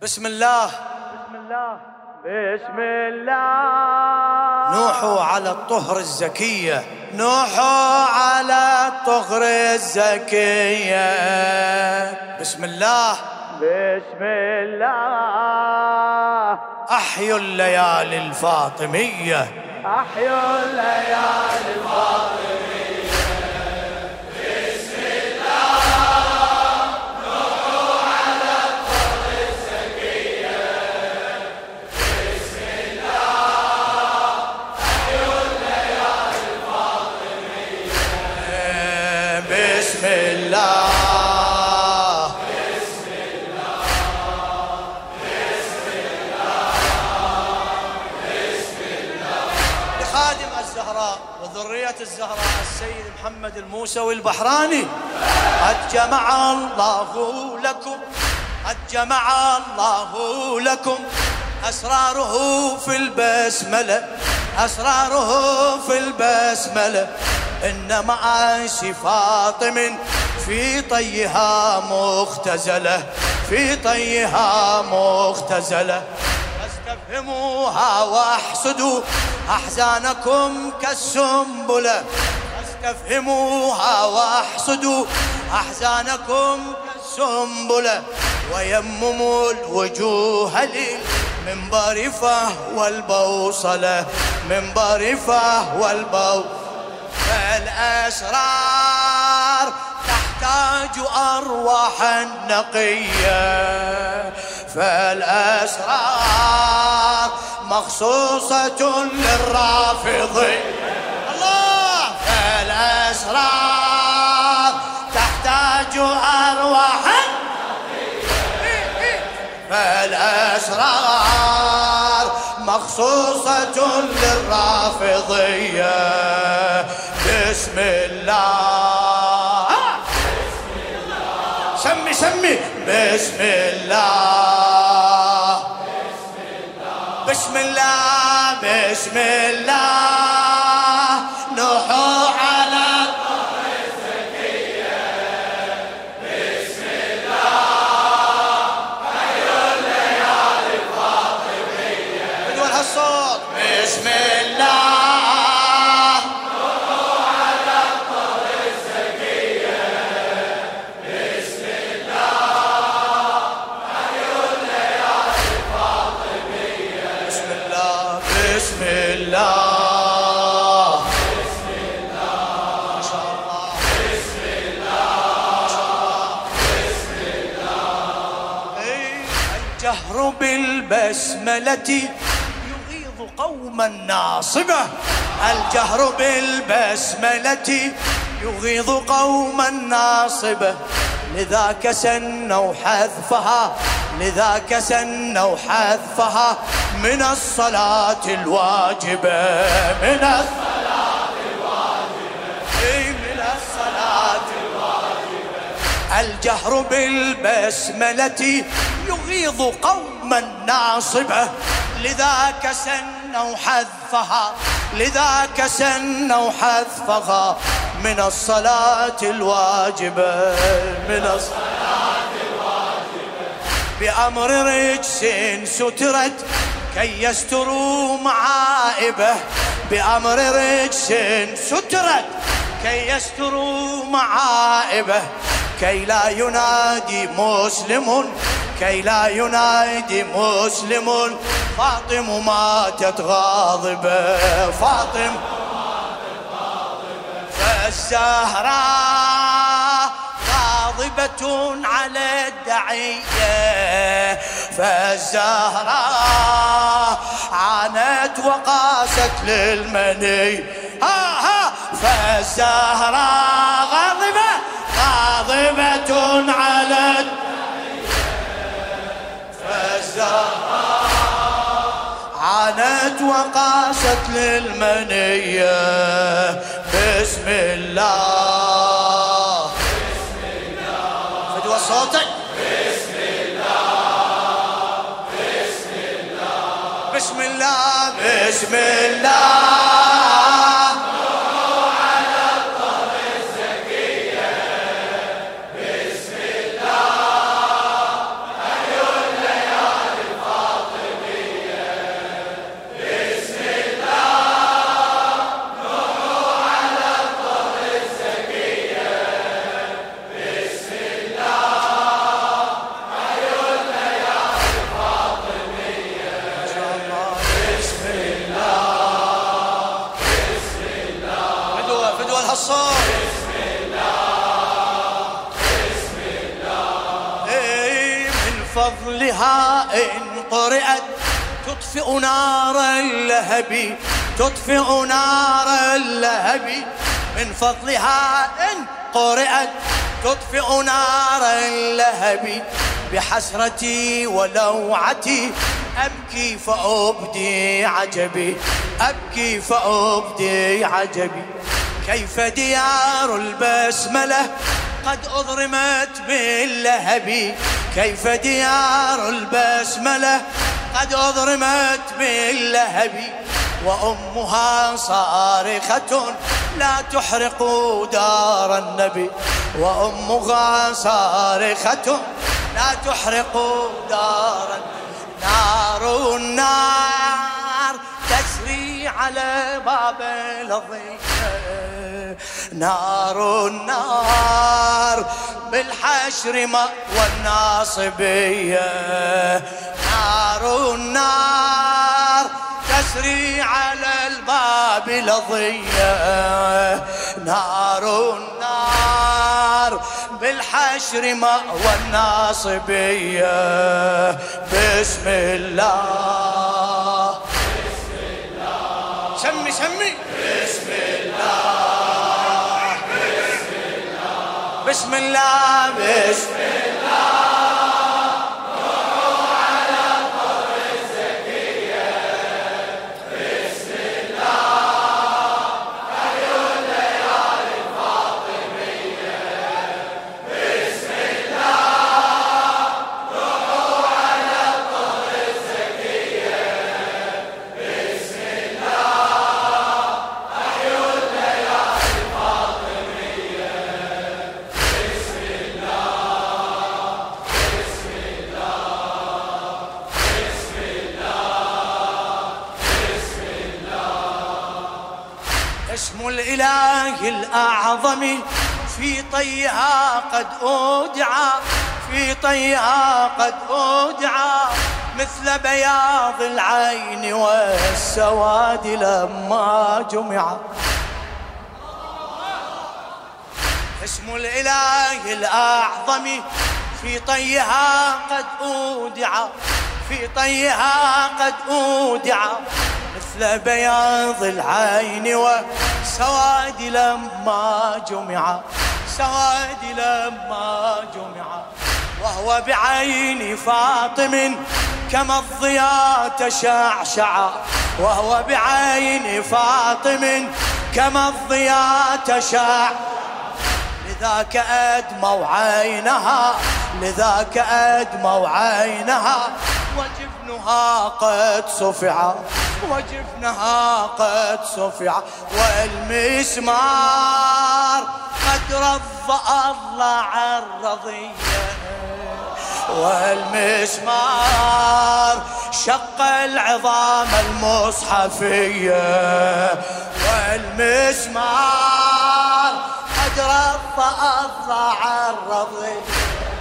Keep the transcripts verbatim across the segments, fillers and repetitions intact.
بسم الله بسم الله بسم الله نوحوا على الطهر الزكية، نوحوا على الطهر الزكية. بسم الله بسم الله أحيوا الليالي الفاطمية، أحيوا الليالي الفاطمية. بسم الله بسم الله بسم الله بسم الله لخادم الزهراء وذرية الزهراء السيد محمد الموسوي البحراني. قد جمع الله لكم، قد جمع الله لكم أسراره في البسملة، أسراره في البسملة. إن معاش فاطم في طيها مختزلة، في طيها مختزلة. فاستفهموها واحسدوا أحزانكم كالسنبلة، فاستفهموها واحسدوا أحزانكم كالسنبلة. ويمموا الوجوه للمنبر فهو البوصلة، منبر فهو البوصلة. فالأسرار تحتاج أرواحا نقية، فالأسرار مخصوصة للرافضين. الله، فالأسرار تحتاج أرواحا نقية، فالأسرار مخصوصة للرافضية. بسم الله بسم الله سمي سمي بسم الله بسم الله بسم الله نوحوا على الطهر الزكية. بسم الله أحيوا الليالي الفاطمية. بدون هالصوت. بسم الله بسم الله بسم الله ما شاء الله. بسم الله بسم الله. الجهر بالبسملة يغيظ قوما ناصبة، الجهر بالبسملة يغيظ قوما ناصبة. لذاك سنوا حذفها، لذاك سنوا حذفها من الصلاة الواجبة، من الصلاة الواجبة، من الصلاة الواجبة. الجهر بالبسملة يغيظ قوما ناصبة. لذاك سنوا حذفها، لذاك سنوا حذفها من الصلاة الواجبة، من الصلاة الواجبة. بأمر رجس سترت كي يستروا معائبه، بأمر رجس سترت كي يستروا معائبه. كي لا ينادي مسلم، كي لا ينادي مسلم فاطم ماتت غاضبة، فاطم ماتت غاضبة. فالزهراء غاضبة على الدعية، فالزهراء عانت وقاست للمني. ها ها فالزهراء غاضبة، غاضبة على الدعية، فالزهراء عانت وقاست للمنية. بسم الله بسم الله فدوى صوتك. بسم الله بسم الله بسم الله بسم الله نوحوا على الطهر الزكية. بسم الله أحيوا الليالي فضلها إن قرأت تطفئ نار اللهب، تطفئ نار اللهب. من فضلها إن قرأت تطفئ نار اللهب. بحسرتي ولوعتي أبكي فأبدي عجبي، أبكي فأبدي عجبي. كيف ديار البسملة قد أضرمت باللهب، كيف ديار البسملة قد أضرمت باللهب. وأمها صارخة لا تحرق دار النبي، وأمها صارخة لا تحرق دار النبي. نار النار تسري على باب الضيق، نار النار بالحشر مأوى الناصبية. نار النار تسري على الباب لظية، نار النار بالحشر مأوى الناصبية. بسم الله بسم الله سمي سمي بسم الله بسم الله بسم الله بسم الله. روحوا على القبر الزكية بسم الله. أحيوا الليالي الفاطمية بسم الله. روحوا على القبر الزكية بسم الله. أحيوا الليالي الفاطمية بسم الله. بسم الله بسم الله بسم الله. اسم الإله الأعظم في طيها قد أودعى، في طيها قد أودعى. مثل بياض العين والسواد لما جمع. اسم الإله الأعظم في طيها قد أودع، في طيها قد أودع. مثل بياض العين وسواد لما جمع، سواد لما جمع. وهو بعين فاطم كما الضياء تشعشع، وهو بعين فاطم كما الضياء تشع. لذاك أدموا عينها، لذاك أدموا عينها. وجفنها قد صفع، وجفنها قد صفع. والمسمار قد رضى الله الرضية، والمسمار شق العظام المصحفية. والمسمار قد رضى الله الرضية،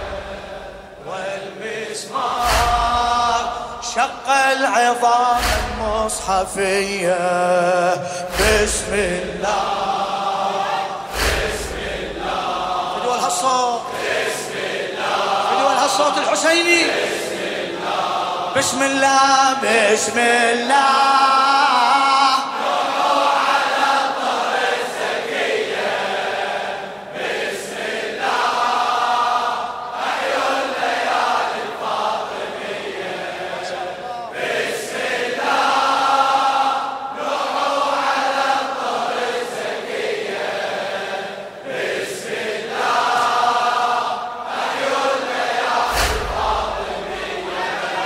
والمسمار شق العظام المصحفية. بسم الله بسم الله فدوى الصوت، بسم الله فدوى الصوت الحسيني. بسم الله بسم الله بسم الله. روحوا على القبر الزكية بسم الله. أحيوا الليالي الفاطمية بسم الله. روحوا على القبر الزكية بسم الله. أحيوا الليالي الفاطمية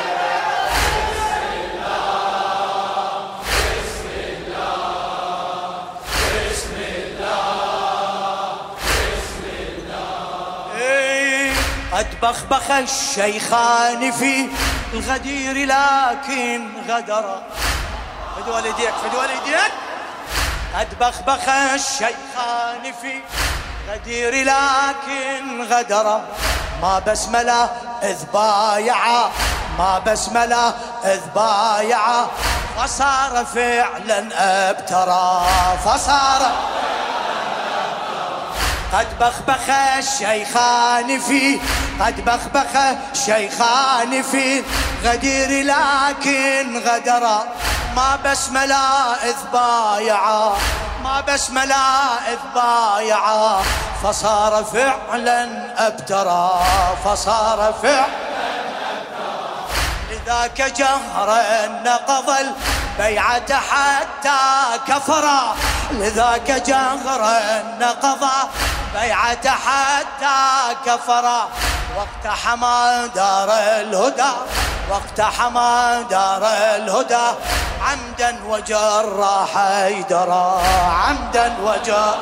بسم الله. بسم الله بسم الله. إيه، قد بخبخ الشيخان في الغدير لكن غدر. فدوى ليديك، فدوى ليديك. قد بخبخ الشيخان في غدير لكن غدر. ما بسمله إذ بايع، ما بسمله إذ بايع. فصار فعلا ابترى، فصار. قد بخبخ الشيخان في قد بخبخ الشيخان في غدير لكن غدرا ما بس ملائذ بايعا ما بس ملائذ بايعا فصار فعلا أبترا فصار فعلا أبترا لذاك جهرا نقض البيعة حتى كفرا لذاك جهرا نقض بيعة حتى كفرا واقتحم دار الهدى واقتحم دار الهدى عمدا وجرى حيدرا عمدا وجرى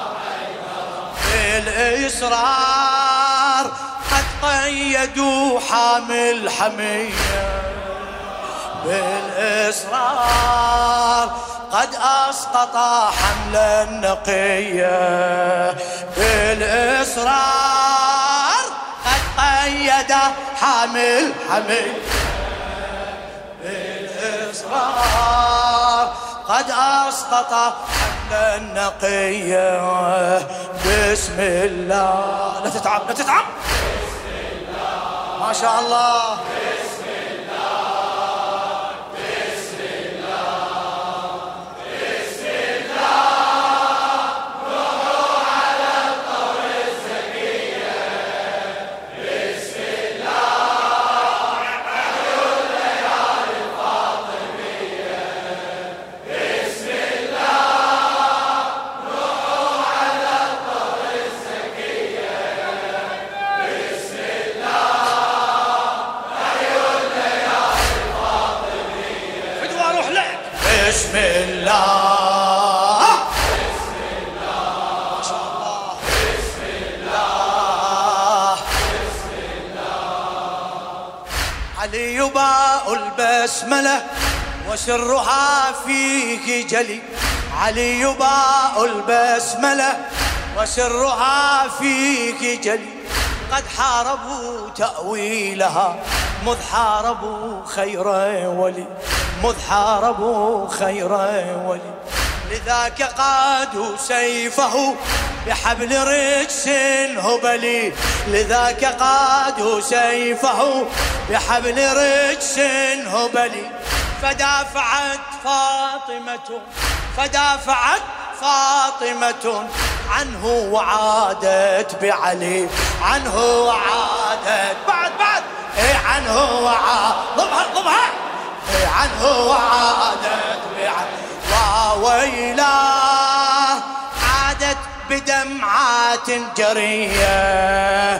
بالإصرار قد قيدوا حامل حمية بالإصرار قد أسقط حملا نقيا بالإصرار قد قيد حامل حمية بالإصرار قد أسقط حملا نقيا بسم الله لا تتعب لا تتعب بسم الله ما شاء الله بسم الله بسم الله بسم الله روحوا على الطور الزكية بسم الله أحيوا الليالي الفاطمية بسم الله روحوا على الطور الزكية بسم الله أحيوا الليالي الفاطمية فدوى روح لك بسم الله بسم الله ما شاء الله بسم الله بسم الله علي باء البسملة وسرها فيه جلي علي باء البسملة وسرها فيه جلي قد حاربوا تأويلها مذ حاربوا خير ولي مذ حاربوا خير ولي لذاك قادوا سيفه بحبل رجس هبلي لذاك قادوا سيفه بحبل رجس هبلي فدافعت فاطمة فدافعت فاطمة عنه وعادت بعلي عنه وعادت بعد بعد إيه عنه وعادت ضمها ضمها إيه عنه وعادت بعلي وويلاه عادت بدمعات جرية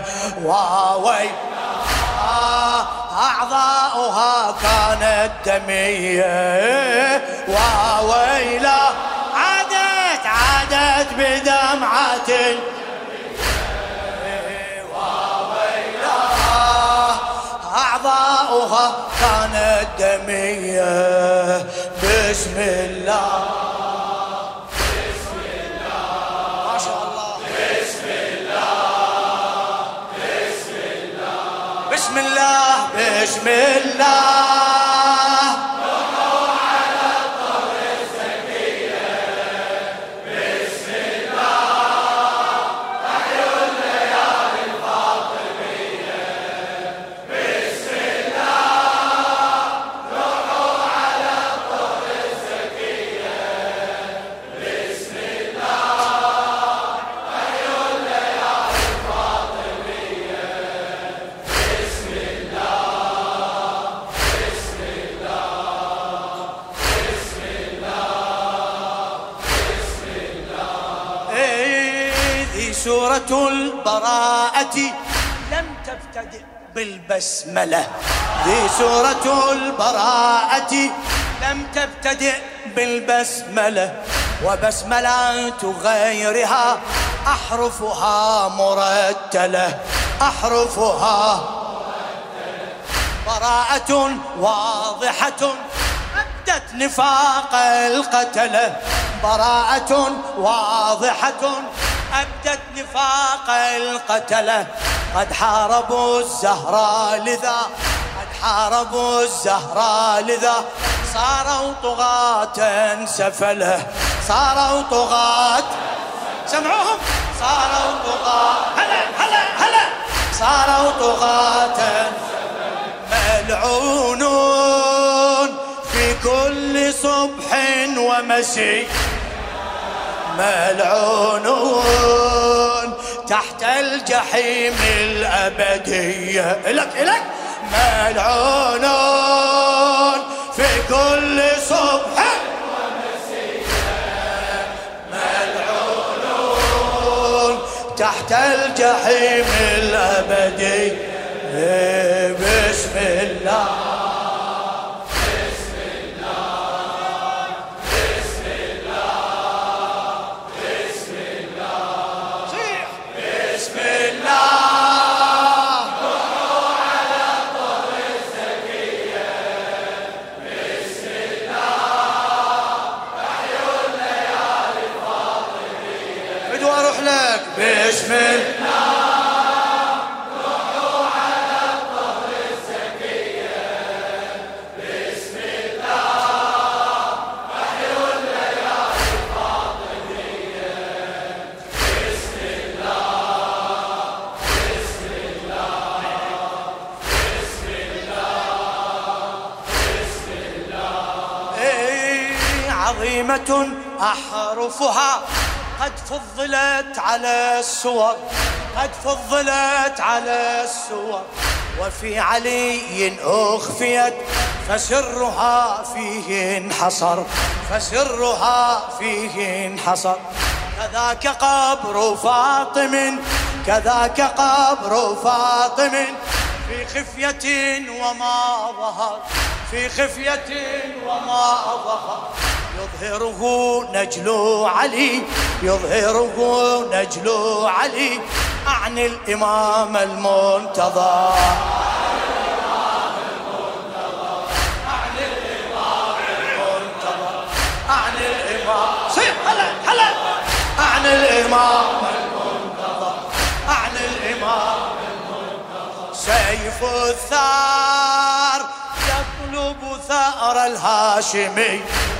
وويلاه أعضاؤها كانت دمية وويلاه عادت عادت بدمعة وويلاه أعضاؤها كانت دمية بسم الله بسم الله ما شاء الله بسم الله بسم الله بسم الله بسم الله روحوا على الطور الزكية بسم الله أحيوا الليالي الفاطمية بسم الله روحوا على الطور الزكية بسم الله أحيوا الليالي الفاطمية بسم الله بسم الله بسم الله بسم الله إيه ذي سورة البراءة لم تبتدئ بالبسملة ذي سورة البراءة لم تبتدئ بالبسملة وبسملة غيرها أحرفها مرتلة أحرفها براءة واضحة أبدت نفاق القتلة براءة واضحة أبدت نفاق القتلة قد حاربوا الزهراء لذا قد حاربوا الزهراء لذا صاروا طغاة سفلة صاروا طغاة سمعوهم صاروا طغاة هلا هلا هلا صاروا طغاة ملعونون في كل صبح ومسي، ملعونون تحت الجحيم الأبدية. إلك إلك ملعونون في كل صبح ومسية، ملعونون تحت الجحيم الأبدي. بسم الله بسم الله بسم الله بسم الله بسم الله روحوا على الطهر الزكية، بسم الله أحيوا الليالي الفاطمية. بدو أروح لك بسم الله روحوا على الطهر الزكية، بسم الله أحيوا الليالي الفاطمية، بسم الله بسم الله بسم الله بسم الله. إيه عظيمة أحرفها قد فضلت على السور، قد فضلت على السور، وفي علي أخفيت فسرها فيه انحصر، فسرها فيه انحصر. كذاك قبر فاطم، كذاك قبر فاطم في خفية وما ظهر، في خفية وما ظهر. يظهره نجل علي، يظهره نجل علي، أعني الإمام المنتظر، أعني الإمام المنتظر، أعني الإمام صيح هلا هلا، أعني الإمام المنتظر، أعني الإمام المنتظر. سيف الثار يطلب ثأر الهاشمي،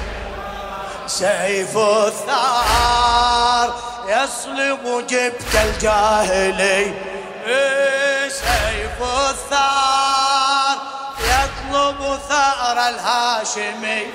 سيف الثار يصلب جبت الجاهلي. سيف الثار يطلب ثأر الهاشمي،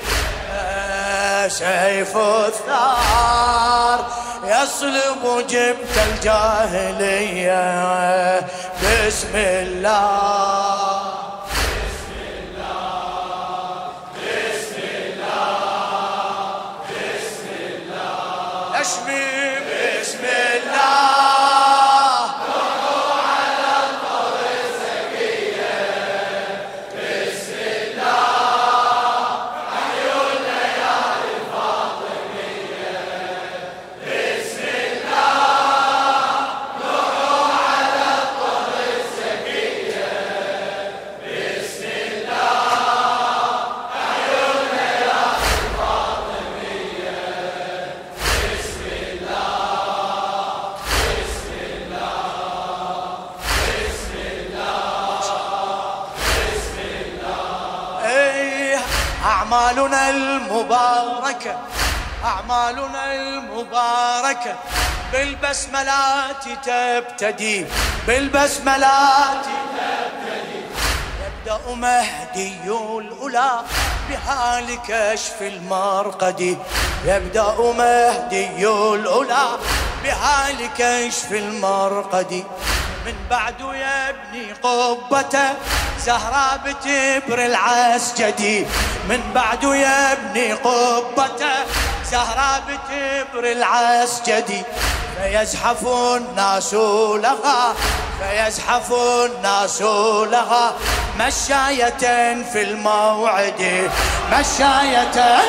سيف الثار يصلب جبت الجاهلية. بسم الله بسم الله بسم الله بسم الله اشمي بسم الله روحوا على الطهر الزكية، بسم الله أحيوا الليالي الفاطمية، بسم الله روحوا على الطهر الزكية، بسم الله أحيوا الليالي الفاطمية، بسم الله بسم الله بسم الله بسم الله. ايه أعمالنا المباركة، أعمالنا المباركة بالبسملات تبتدي، بالبسملات تبتدي. يبدأ مهدي الأولى بها لكشف المرقد، يبدأ مهدي الأولى بها لكشف المرقد. من بعد يبني قبة زهراء بتبر العسجدي، من بعد يبني قبة زهراء بتبر العسجدي. فيزحف الناس لها، فيزحف الناس لها مشاية في الموعد، مشاية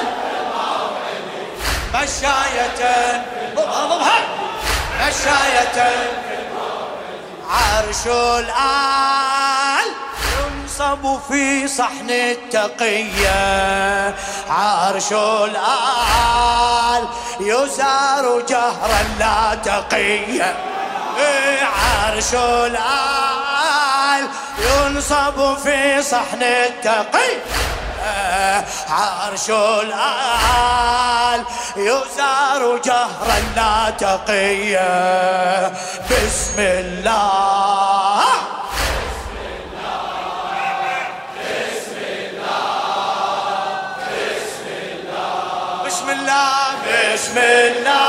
مشاية مشاية. عرش الآل ينصب في صحن التقية، عرش الآل يزار جهرا لا تقية. عرش الآل ينصب في صحن التقية، عرش الآل يزار جهرا لا تقية. بسم الله بسم الله